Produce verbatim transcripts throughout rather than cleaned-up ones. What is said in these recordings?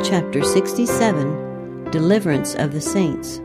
Chapter sixty-seven, Deliverance of the Saints.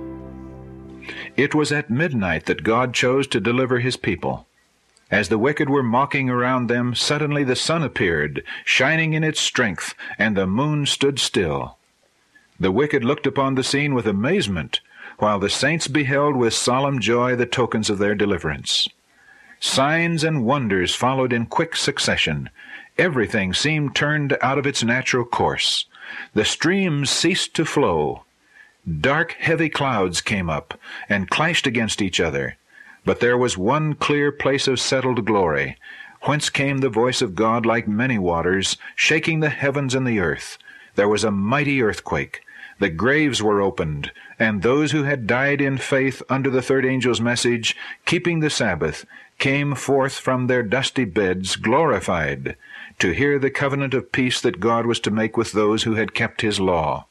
It was at midnight that God chose to deliver his people. As the wicked were mocking around them, suddenly the sun appeared, shining in its strength, and the moon stood still. The wicked looked upon the scene with amazement, while the saints beheld with solemn joy the tokens of their deliverance. Signs and wonders followed in quick succession. Everything seemed turned out of its natural course. The streams ceased to flow. Dark, heavy clouds came up and clashed against each other. But there was one clear place of settled glory, whence came the voice of God like many waters, shaking the heavens and the earth. There was a mighty earthquake. The graves were opened, and those who had died in faith under the third angel's message, keeping the Sabbath, came forth from their dusty beds glorified, to hear the covenant of peace that God was to make with those who had kept his law.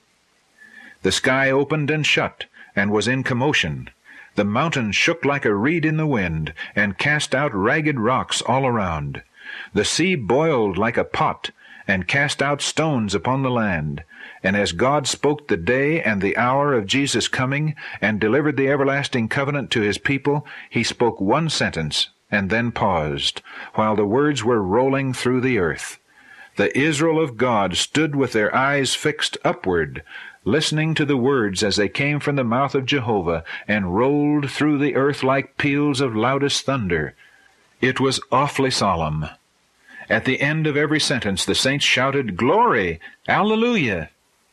The sky opened and shut, and was in commotion. The mountains shook like a reed in the wind, and cast out ragged rocks all around. The sea boiled like a pot, and cast out stones upon the land. And as God spoke the day and the hour of Jesus' coming, and delivered the everlasting covenant to his people, he spoke one sentence, and then paused, while the words were rolling through the earth. The Israel of God stood with their eyes fixed upward, listening to the words as they came from the mouth of Jehovah, and rolled through the earth like peals of loudest thunder. It was awfully solemn. At the end of every sentence the saints shouted, "Glory! Alleluia!"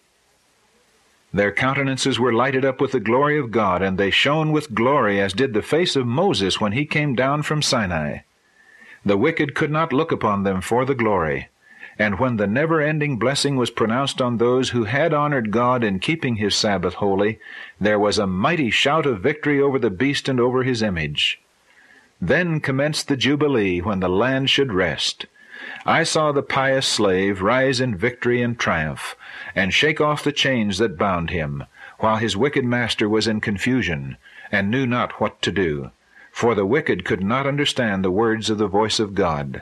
Their countenances were lighted up with the glory of God, and they shone with glory as did the face of Moses when he came down from Sinai. The wicked could not look upon them for the glory. And when the never-ending blessing was pronounced on those who had honored God in keeping his Sabbath holy, there was a mighty shout of victory over the beast and over his image. Then commenced the Jubilee, when the land should rest. I saw the pious slave rise in victory and triumph, and shake off the chains that bound him, while his wicked master was in confusion, and knew not what to do, for the wicked could not understand the words of the voice of God.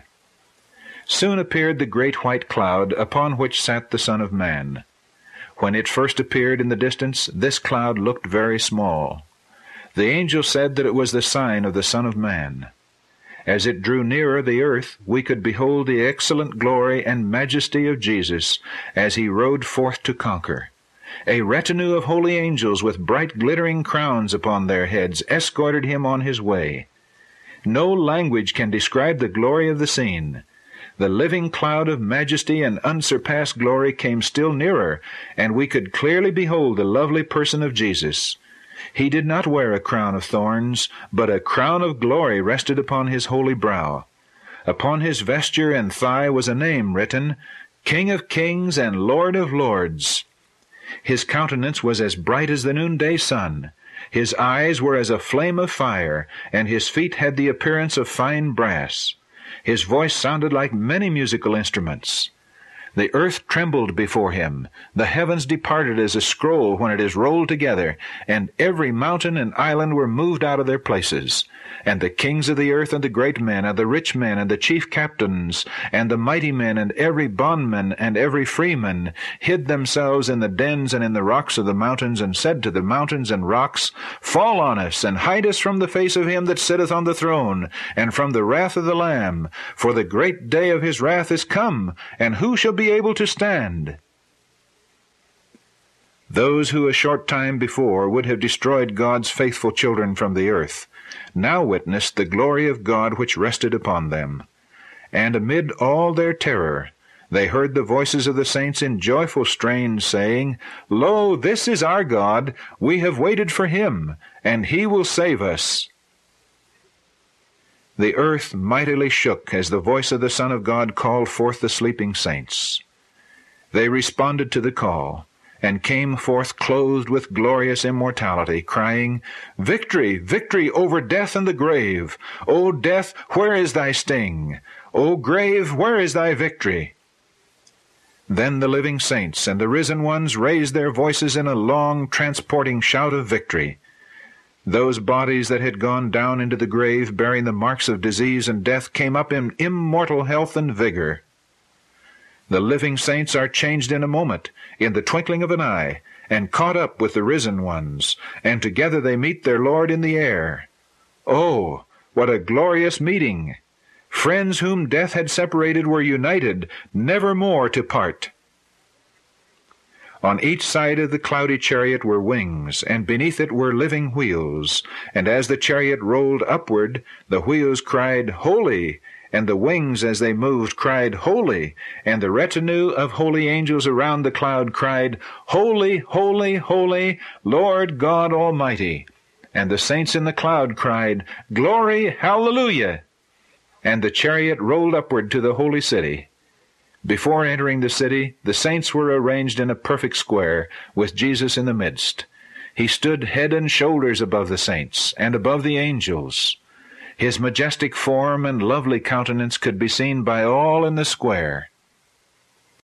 Soon appeared the great white cloud, upon which sat the Son of Man. When it first appeared in the distance, this cloud looked very small. The angel said that it was the sign of the Son of Man. As it drew nearer the earth, we could behold the excellent glory and majesty of Jesus as he rode forth to conquer. A retinue of holy angels with bright glittering crowns upon their heads escorted him on his way. No language can describe the glory of the scene. The living cloud of majesty and unsurpassed glory came still nearer, and we could clearly behold the lovely person of Jesus. He did not wear a crown of thorns, but a crown of glory rested upon his holy brow. Upon his vesture and thigh was a name written, King of Kings and Lord of Lords. His countenance was as bright as the noonday sun. His eyes were as a flame of fire, and his feet had the appearance of fine brass. His voice sounded like many musical instruments. The earth trembled before him. The heavens departed as a scroll when it is rolled together, and every mountain and island were moved out of their places. And the kings of the earth, and the great men, and the rich men, and the chief captains, and the mighty men, and every bondman, and every freeman, hid themselves in the dens and in the rocks of the mountains, and said to the mountains and rocks, Fall on us, and hide us from the face of him that sitteth on the throne, and from the wrath of the Lamb. For the great day of his wrath is come, and who shall be able to stand? Those who a short time before would have destroyed God's faithful children from the earth, now witnessed the glory of God which rested upon them. And amid all their terror, they heard the voices of the saints in joyful strains, saying, Lo, this is our God, we have waited for him, and he will save us. The earth mightily shook as the voice of the Son of God called forth the sleeping saints. They responded to the call, and came forth clothed with glorious immortality, crying, Victory, victory over death and the grave! O death, where is thy sting? O grave, where is thy victory? Then the living saints and the risen ones raised their voices in a long, transporting shout of victory. Those bodies that had gone down into the grave bearing the marks of disease and death came up in immortal health and vigor. The living saints are changed in a moment, in the twinkling of an eye, and caught up with the risen ones, and together they meet their Lord in the air. Oh, what a glorious meeting! Friends whom death had separated were united, never more to part. On each side of the cloudy chariot were wings, and beneath it were living wheels. And as the chariot rolled upward, the wheels cried, Holy! And the wings, as they moved, cried, Holy! And the retinue of holy angels around the cloud cried, Holy, holy, holy, Lord God Almighty! And the saints in the cloud cried, Glory, hallelujah! And the chariot rolled upward to the holy city. Before entering the city, the saints were arranged in a perfect square, with Jesus in the midst. He stood head and shoulders above the saints, and above the angels. His majestic form and lovely countenance could be seen by all in the square.